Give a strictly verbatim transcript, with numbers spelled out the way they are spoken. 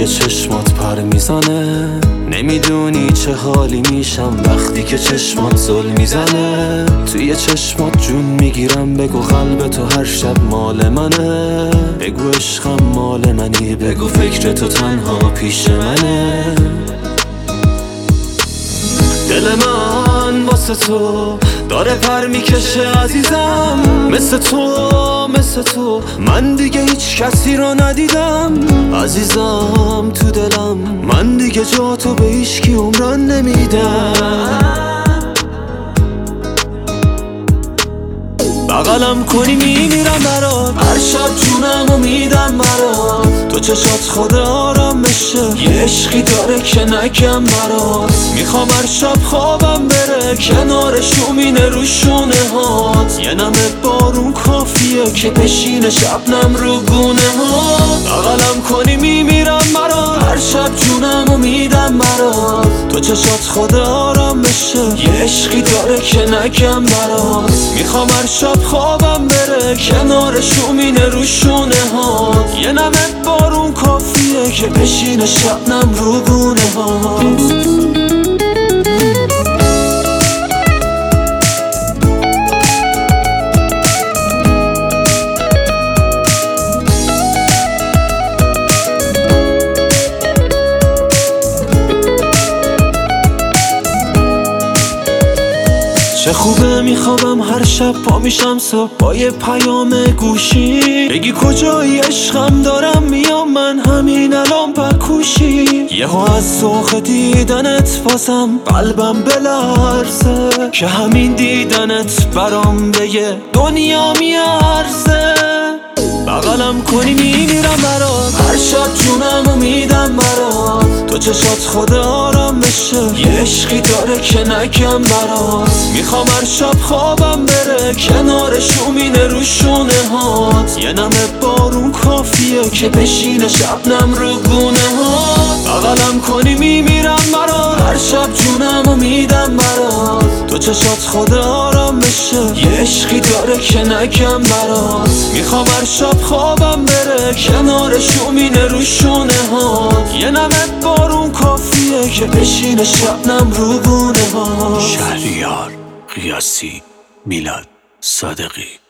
توی چشمات پر میزنه. نمیدونی چه حالی میشم وقتی که چشمات زل میزنه. توی چشمات جون میگیرم، بگو قلب تو هر شب مال منه. بگو عشقم مال منی، بگو فکر تو تنها پیش منه. دل من واسه تو داره پر میکشه عزیزم، مثل تو مثل تو من دیگه هیچ کسی رو ندیدم. عزیزم تو دلم من دیگه جا تو به هیچکی عمران نمیدم. بغلم کنی میمیرم برات، هر شب جونمو میدم برات. تو چشات خود آرام بشه، یه عشقی داره که نگم برات. میخوام هر شب خوابم بره کنار شومینه رو شونه هات. یه نمه بارون کافیه که بشینه شبنم رو گونه هات. بغلم کنی میمیرم برات، هر شب جونمو میدم برات. تو چشات خود آرام بشه، یه عشقی داره که نگم برات. میخوام هر شب خوابم بره کنار شومینه رو شونه هات. یه نمه بارون کافیه که بشینه شبنم رو گونه هات. چه خوبه میخوابم هر شب پا میشم صبح با یه پیام گوشی. بگی کجایی عشقم دارم میام من همین الان بکوشی. یهو از ذوق دیدنت بازم قلبم بلرزه، که همین دیدنت برام به یه دنیا میارزه. بغلم کنی میمیرم برات، هر شب جونمو میدم برات. تو چشات خود آرام بشه، یه عشقی داره که نگم برات. میخوام هر شب خوابم بره کنار شومینه رو شونه هات. یه نمه بارون کافیه که بشینه شبنم رو گونه هات. بغلم کنی میمیرم برات، هر شب جونمو میدم برات. تو چشات خود آرام بشه، یه عشقی داره که نگم برات. میخوام هر شب خوابم بره کنار شومینه رو شونه هات. یه نمه بارون کافیه که بشینه شبنم رو گونه هات. شهریار قیاسی، میلاد صادقی.